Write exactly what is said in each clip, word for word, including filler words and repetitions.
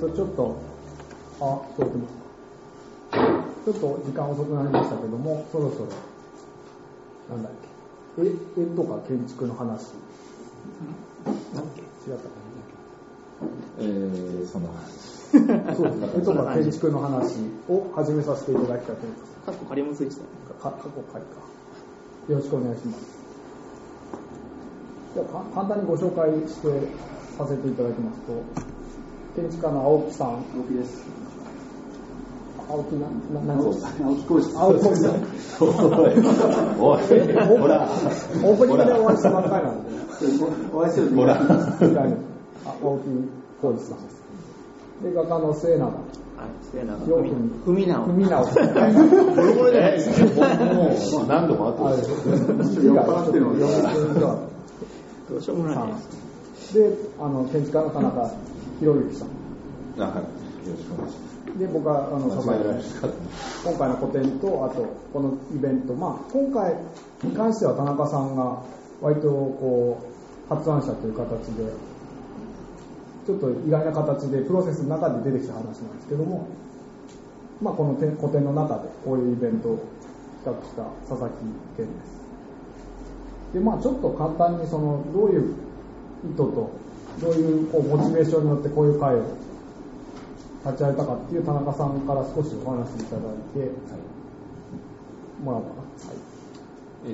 とちょっとあそうですちょっと時間遅くなりましたけども、そろそろなんだっけ、絵絵とか建築の話、なんだっけ、違ったかな、 えー、その話そうですね、絵とか建築の話を始めさせていただきたいと思います。 過去仮もついてた。 か過去仮か。よろしくお願いします。じゃあ簡単にご紹介してさせていただきますと、建築家の青木さん。青木です。 青木な、な、何ですか？ 青木浩二さん。 青木浩二さん。 おい、ほら、 オープニングでお会いしたばっかりなんで。 お会いしてる。 ほら。 青木浩二さんです。で、画家の末永。 末永。文直。 文直。 ボロボロじゃないですよ。もう何度もあって。 酔っ払ってるので。 どうしようもないです。で、あの建築家の田中博之さん。 あ、はい。よろしくお願いします。 で、僕はあの今回の個展と、あとこのイベント、まあ今回に関しては田中さんが割とこう発案者という形で、ちょっと意外な形でプロセスの中で出てきた話なんですけども、まあこの個展の中でこういうイベントを企画した佐々木健です。で、まあちょっと簡単にそのどういう意図とどういうこうモチベーションによってこういう会を立ち上げたかっていう田中さんから少しお話しいただいて、はい、もらおうかな。はい、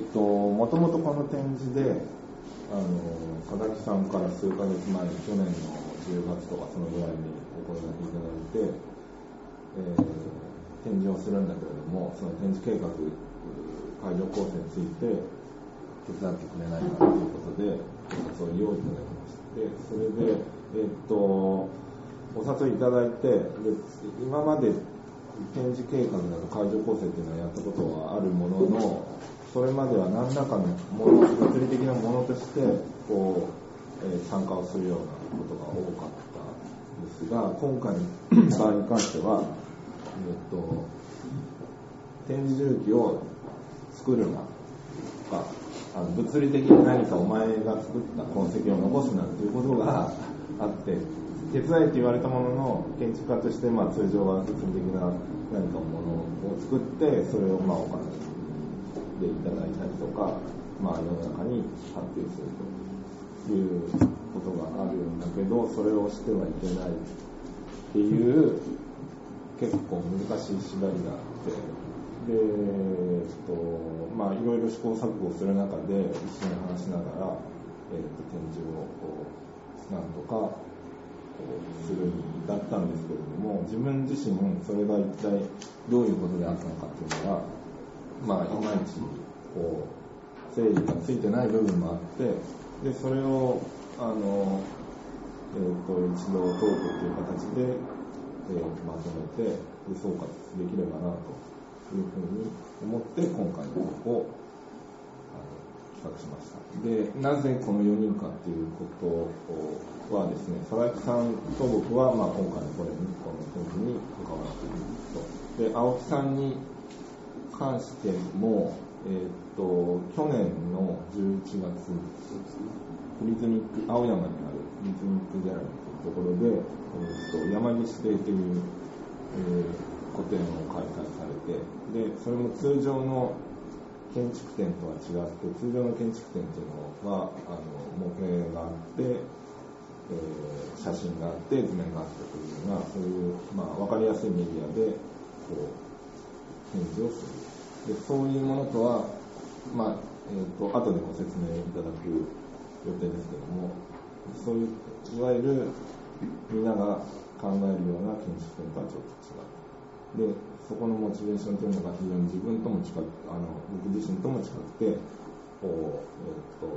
えっともともとこの展示であの佐々木さんから数ヶ月前に去年のじゅうがつとかそのぐらいにお声掛けいただいて、えー、展示をするんだけれども、その展示計画会場構成について手伝ってくれないかということでお誘いをいただきました。でそれでえっとお誘いいただいて、で今まで展示計画など会場構成というのはやったことはあるものの、それまでは何らかのもの物理的なものとしてこう、えー、参加をするようなことが多かったんですが、今回の場合に関しては、えっと、展示重機を作るなとか、あの物理的に何かお前が作った痕跡を残すなということがあって、手伝いと言われたものの建築家として、まあ、通常は物理的な何かものを作ってそれをまあお金でいただいたりとか、まあ、世の中に発表するということがあるんだけど、それをしてはいけないっていう結構難しい縛りがあって、で、えっとまあ、いろいろ試行錯誤する中で一緒に話しながら、えっと、展示をこうなんとかするに至ったんですけれども、自分自身それが一体どういうことであったのかっていうのは、まあ、いまいちこう整理がついてない部分もあって、でそれをあの、えー、と一度トークという形で、えー、まとめてで総括できればなというふうに思って今回のを企画しました。で、なぜこのよにんかっていうことはですね、佐々木さんと僕は、まあ、今回のこれにこの展示に関わっていると。で、青木さんに関しても、えー、っと去年のじゅういちがつ、プリズミック青山にあるプリズミックギャラリーというところで、えー、っと山岸亭という、えー、個展を開催されて、でそれも通常の建築展とは違って、通常の建築展というのはあの模型があって、えー、写真があって図面があってというような、そういう、まあ、分かりやすいメディアでこう展示をする。でそういうものとは、まあえー、と後でご説明いただく予定ですけども、そういういわゆるみんなが考えるような建築展とはちょっと違う。でそこのモチベーションというのが非常に自分とも近く、あの僕自身とも近くて、こう、え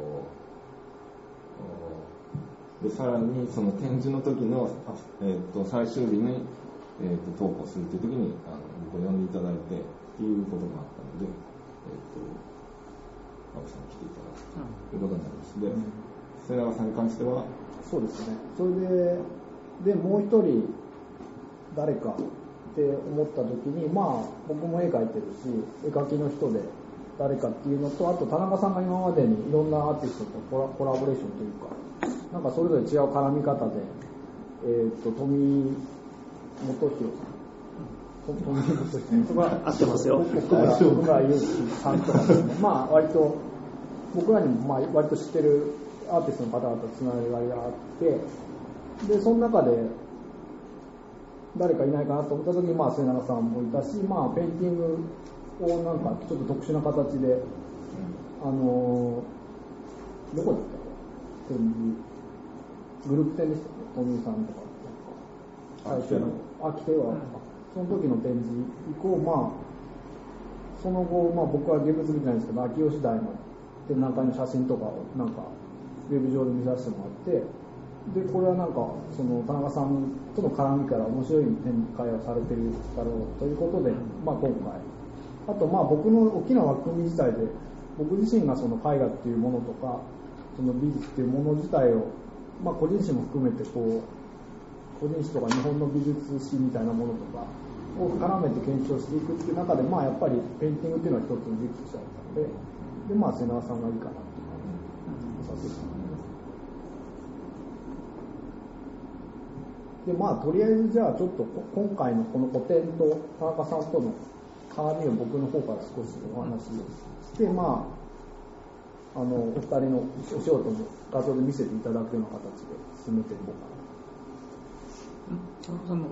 ー、っとでさらにその展示の時の、えー、っと最終日に、えー、っと投稿するという時にあの僕を呼んでいただいてっていうことがあったので、えー、っと青木さんに来ていただくということになります。で、末永さんに関してはそうですね。それででもう一人誰かって思った時に、まあ僕も絵描いてるし、絵描きの人で誰かっていうのと、あと田中さんが今までにいろんなアーティストとコラ、コラボレーションというか、なんかそれぞれ違う絡み方で、えー、と富元弘さん、本当に元弘とか、 合ってますよ。 僕ら、僕らゆうきさんとかですね、まあ割と僕らにもまあ割と知ってるアーティストの方々とつながりがあって、でその中で誰かいないかなと思った時に、まあ末永さんもいたし、まあペインティングをなんかちょっと特殊な形で、あのどこですか、展示グループ展でしたね、トミーさんとか最初の秋手は、その時の展示以降、まあその後、まあ僕は現物見てないんですけど、秋吉台の展覧会の写真とかをなんかウェブ上で見させてもらって、でこれはなんかその田中さんとの絡みから面白い展開をされてるだろうということで、まあ今回、あとまあ僕の大きな枠組み自体で、僕自身がその絵画っていうものとか、その美術っていうもの自体を、まあ個人史も含めてこう個人史とか日本の美術史みたいなものとかを絡めて検証していくっていう中で、まあやっぱりペインティングっていうのは一つの軸としてあったので、でまあ瀬長さんがいいかなっていう感じさせていただきます。でまあとりあえずじゃあちょっと今回のこの個展と田中さんとの絡みを僕の方から少しお話しして、まああのお二人のお仕事も画像で見せていただくような形で進めていこうかな。 田中さんの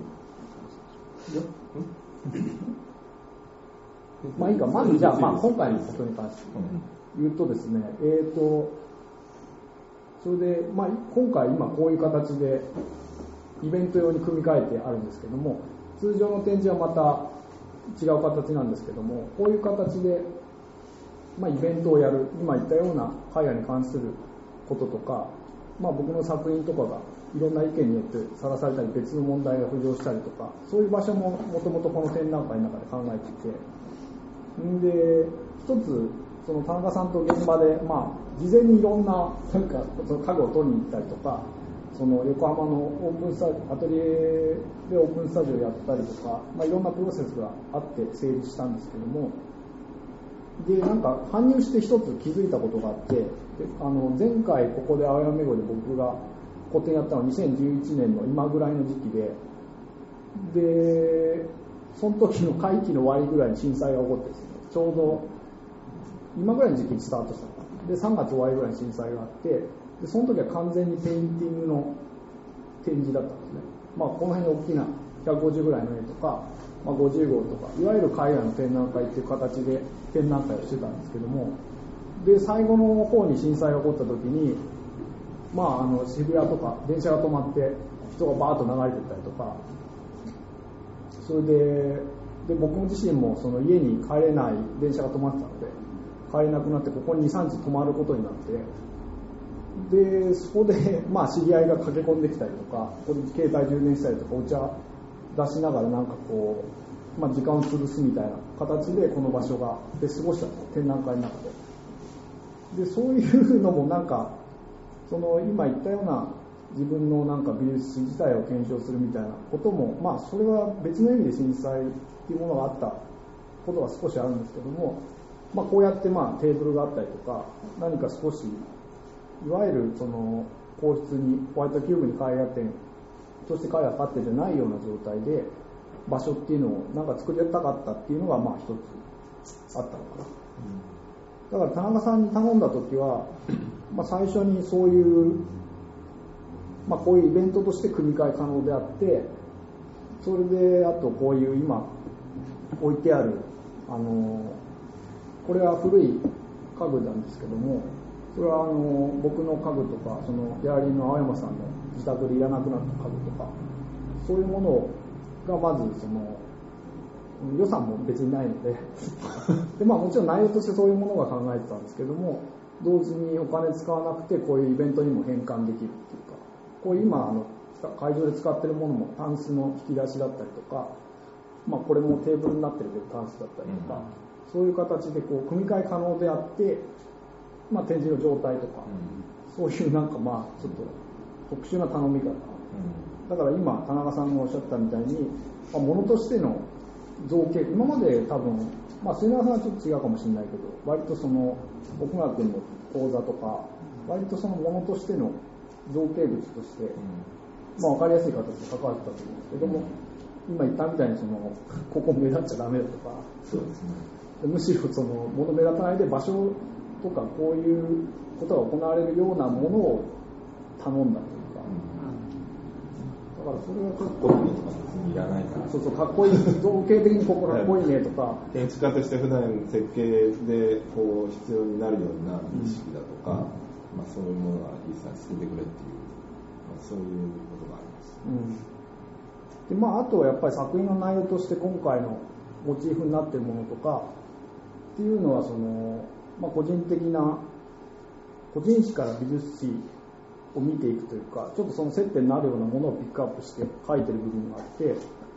まあいいか、まずじゃあ、まあ、今回のことに関して言うとですね、えーと、それで、まあ、今回今こういう形でイベント用に組み替えてあるんですけども、通常の展示はまた違う形なんですけども、こういう形で、まあ、イベントをやる、今言ったような絵画に関することとか、まあ、僕の作品とかがいろんな意見によってさらされたり、別の問題が浮上したりとか、そういう場所ももともとこの展覧会の中で考えていて、んで一つその田中さんと現場で、まあ、事前にいろんななんかその家具を取りに行ったりとか、その横浜のオープンスタジオアトリエでオープンスタジオをやったりとか、まあ、いろんなプロセスがあって成立したんですけども、でなんか搬入して一つ気づいたことがあって、であの前回ここで青山メゴで僕が個展やったのはにせんじゅういちねんの今ぐらいの時期で、でその時の会期の終わりぐらいに震災が起こってですね、ちょうど今ぐらいの時期にスタートしたのかでさんがつ終わりぐらいに震災があって、でその時は完全にペインティングの展示だったんですね。まあこの辺の大きなひゃくごじゅうぐらいの絵とか、まあ、ごじゅうごうとかいわゆる海外の展覧会っていう形で展覧会をしてたんですけども、で最後の方に震災が起こった時に、まあ、あの渋谷とか電車が止まって人がバーッと流れてったりとか、それで、で僕自身もその家に帰れない、電車が止まってたので帰れなくなって、ここににさんにち泊まることになって、でそこで、まあ、知り合いが駆け込んできたりとか、ここで携帯充電したりとかお茶出しながらなんかこう、まあ、時間を潰すみたいな形でこの場所がで過ごしたと、展覧会の中で。でそういうのもなんかその今言ったような自分のなんか美術史自体を検証するみたいなことも、まあそれは別の意味で震災っていうものがあったことが少しあるんですけども、まあこうやってまあテーブルがあったりとか、何か少しいわゆるその皇室にホワイトキューブに絵画展として絵画買っててないような状態で場所っていうのをなんか作りたかったっていうのがまあ一つあったのかな。だから田中さんに頼んだ時は、まあ、最初にそういう、まあ、こういうイベントとして組み替え可能であって、それであとこういう今置いてあるあのこれは古い家具なんですけども、それはあの僕の家具とかそのギャラリーの青山さんの自宅でいらなくなった家具とか、そういうものがまずその予算も別にないのでで、まあ、もちろん内容としてそういうものが考えてたんですけども、同時にお金使わなくてこういうイベントにも変換できるっていうか、こういう今あの会場で使ってるものもタンスの引き出しだったりとか、まあ、これもテーブルになってるけどタンスだったりとか、うん、そういう形でこう組み替え可能であって、まあ、展示の状態とか、うん、そういうなんかまあちょっと特殊な頼み方、うん、だから今田中さんがおっしゃったみたいに、まあ、物としての造形、今まで多分、まあ、末永さんはちょっと違うかもしれないけど、割とその奥村君の講座とか割とそのものとしての造形物として、まあ、分かりやすい形で関わってたと思うんですけども、 今言ったみたいにそのここ目立っちゃダメだとか、 そうですね、 むしろその物目立たないで場所とかこういうことが行われるようなものを頼んだというか、だからそれはかっこいいとか別にいらないから、 そうそうかっこいい造形的にここかっこいいねとか、 建築家として普段設計でこう必要になるような意識だとか、うんまあ、そういうものは一切捨ててくれっていう、まあ、そういうことがあります、 うんでまあ、あとはやっぱり作品の内容として今回のモチーフになっているものとかっていうのはその、まあ、個人的な個人史から美術史を見ていくというか、ちょっとその接点になるようなものをピックアップして書いてる部分があって、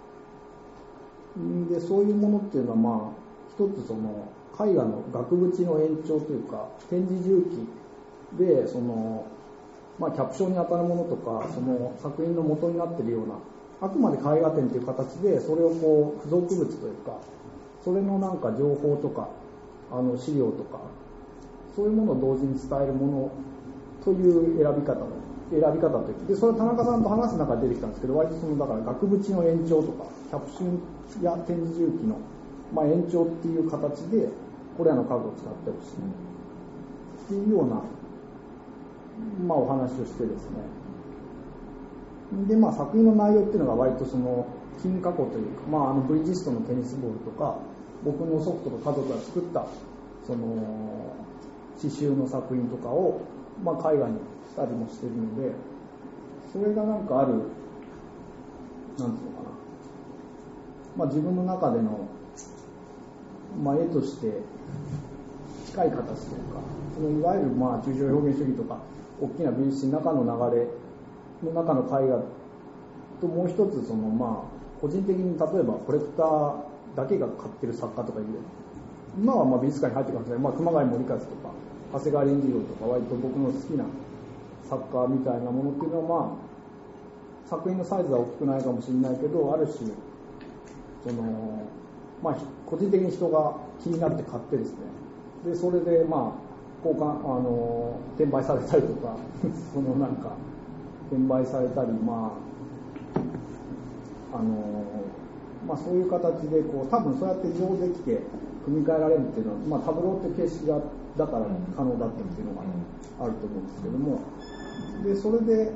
でそういうものっていうのはまあ一つその絵画の額縁の延長というか展示重機でその、まあ、キャプションに当たるものとかその作品の元になっているようなあくまで絵画展という形でそれをこう付属物というかそれのなんか情報とかあの資料とかそういうものを同時に伝えるものという選び方の選び方というでそれは田中さんと話す中で出てきたんですけど割とそのだから額縁の延長とかキャプションや展示重機の、まあ、延長っていう形でこれらの家具を使ってほしいっていうような、まあ、お話をしてですねで、まあ、作品の内容っていうのが割とその金過去というか、まあ、あのブリヂストンのテニスボールとか僕の祖父とか家族が作ったその刺繍の作品とかを、まあ、絵画にしたりもしているのでそれがなんかあるなんていうのかな、まあ、自分の中での、まあ、絵として近い形というかそのいわゆるまあ抽象表現主義とか大きな美術史の中の流れの中の絵画ともう一つそのまあ個人的に例えばコレクターだけが買ってる作家とかいる今はまあ美術館に入ってるかもしれない、まあ、熊谷森和とか長谷川林次郎とか割と僕の好きな作家みたいなものっていうのはまあ作品のサイズは大きくないかもしれないけどある種そのまあ個人的に人が気になって買ってですねでそれでまあ交換あの転売されたりとかそのなんか転売されたりまああのまあそういう形でこう多分そうやって移動できて組み替えられるっていうのは、まあ、タブローって形式がだから可能だったっていうのがあると思うんですけどもでそれで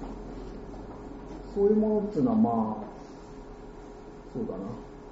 そういうものっていうのはまあそうだな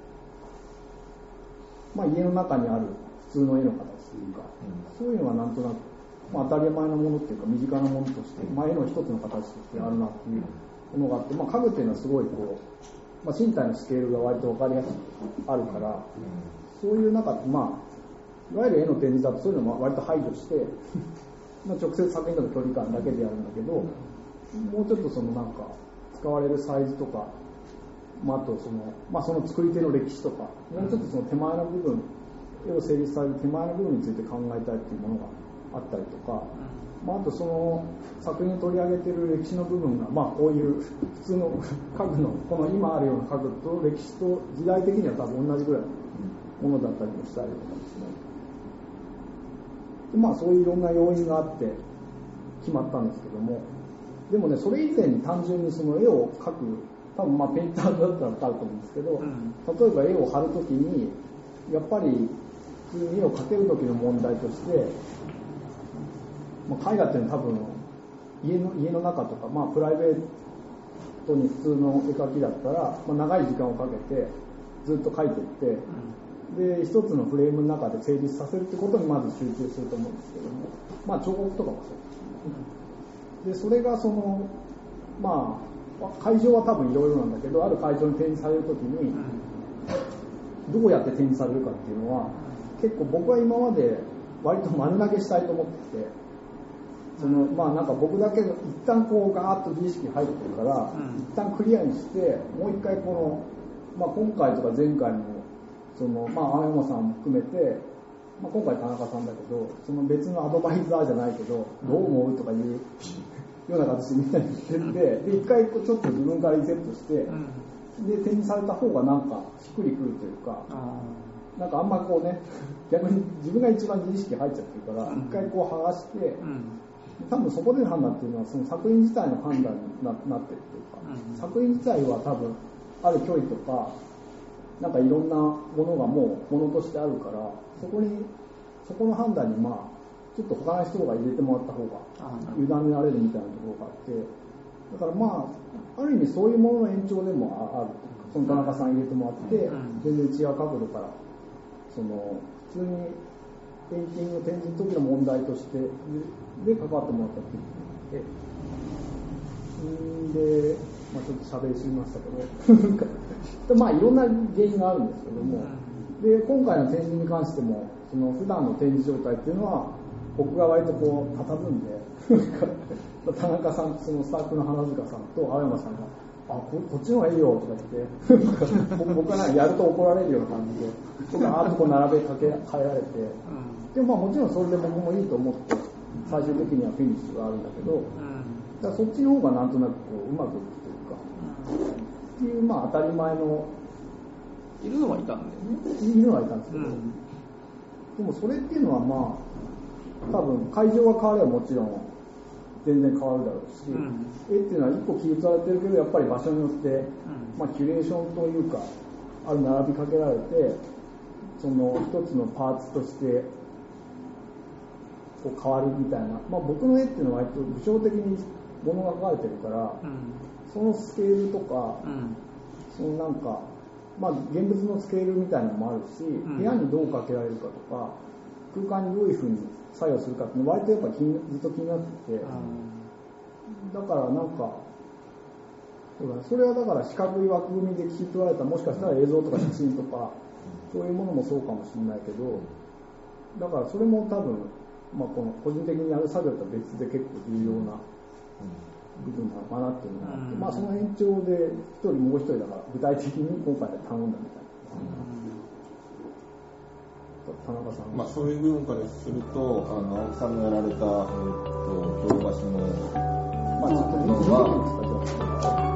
まあ家の中にある普通の絵の形というか、そういうのはなんとなく、まあ、当たり前のものっていうか身近なものとして、まあ、絵の一つの形としてあるなっていうものがあって、まあ、家具っていうのはすごいこう、まあ、身体のスケールが割と分かりやすくあるから、そういう中でまあいわゆる絵の展示だとそういうのも割と排除してまあ直接作品との距離感だけでやるんだけどもうちょっとそのなんか使われるサイズとか、まあ、あとその、まあ、その作り手の歴史とかもうちょっとその手前の部分絵を成立される手前の部分について考えたいっていうものがあったりとか、まあ、あとその作品に取り上げている歴史の部分が、まあ、こういう普通の家具のこの今あるような家具と歴史と時代的には多分同じぐらいのものだったりもしたりとかですねで、まあ、そういういろんな要因があって決まったんですけどもでもねそれ以前に単純にその絵を描く多分まあペインターだったら分かると思うんですけど、例えば絵を貼るときにやっぱり普通に絵を描ける時の問題として、まあ、絵画っていうのは多分家の、家の中とか、まあ、プライベートに普通の絵描きだったら、まあ、長い時間をかけてずっと描いていって、で一つのフレームの中で成立させるってことにまず集中すると思うんですけども、まあ、彫刻とかもそうですね。でそれがそのまあ会場は多分いろいろなんだけどある会場に展示されるときにどうやって展示されるかっていうのは結構僕は今まで割と丸投げしたいと思っててそのまあなんか僕だけ一旦こうガーッと自意識入ってるから、うん、一旦クリアにしてもう一回この、まあ、今回とか前回もそのまあ青山さんも含めて、まあ、今回田中さんだけどその別のアドバイザーじゃないけどどう思うとかいうような形でみんなに言っててで一回ちょっと自分からリセットして、うん、で展示された方がなんかしっくりくるというかなんかあんまこうね逆に自分が一番自意識入っちゃってるから一回こう剥がして、うん、多分そこでの判断っていうのはその作品自体の判断に な, なってるというか、うん、作品自体は多分ある距離とかなんかいろんなものがもうものとしてあるから、そこにそこの判断にまあちょっと他の人が入れてもらった方が委ねられるみたいなところがあって、だからまあある意味そういうものの延長でもある。その田中さん入れてもらって、全然違う角度からその普通にペインティングの展示の時の問題としてで関わってもらったっていうで、で、まあ、ちょっと喋りすぎましたけどまあいろんな原因があるんですけども、で今回の展示に関してもその普段の展示状態っていうのは僕が割とこう佇んで田中さん、そのスタッフの花塚さんと青山さんがあ こ, こっちの方がいいよとか言って僕はなんかやると怒られるような感じで僕がアートこう並べかけ変えられて、でもまあもちろんそれで僕もいいと思って最終的にはフィニッシュがあるんだけど、だからそっちの方がなんとなくこううまくいくというか、っていうまあ当たり前のいるのはいたんだよね。 いるのはいたんですけど、うん、でもそれっていうのはまあ多分会場が変わればもちろん全然変わるだろうし、うん、絵っていうのは一個記述されてるけどやっぱり場所によって、うんまあ、キュレーションというかある並びかけられてその一つのパーツとしてこう変わるみたいな、まあ、僕の絵っていうのは割と武将的に物が描かれてるから、うん、そのスケールとか、うん、そのなんか、まあ、現物のスケールみたいなのもあるし、うん、部屋にどうかけられるかとか空間にどういうふうに作用するかっていうのは割とやっぱ気にずっと気になってて、だからなんかそうだ、ね、それはだから四角い枠組みで切り取られたもしかしたら映像とか写真とかそういうものもそうかもしれないけど、だからそれも多分、まあ、この個人的にやる作業とは別で結構重要な部分なのかなっていうのがあって、まあ、その延長で一人もう一人だから具体的に今回は頼んだみたいな。田中さん、 まあ、そういう部分からするとあの青木さんのやられた、えー、と京橋の、 まあ、ちょっと見てみていいですか。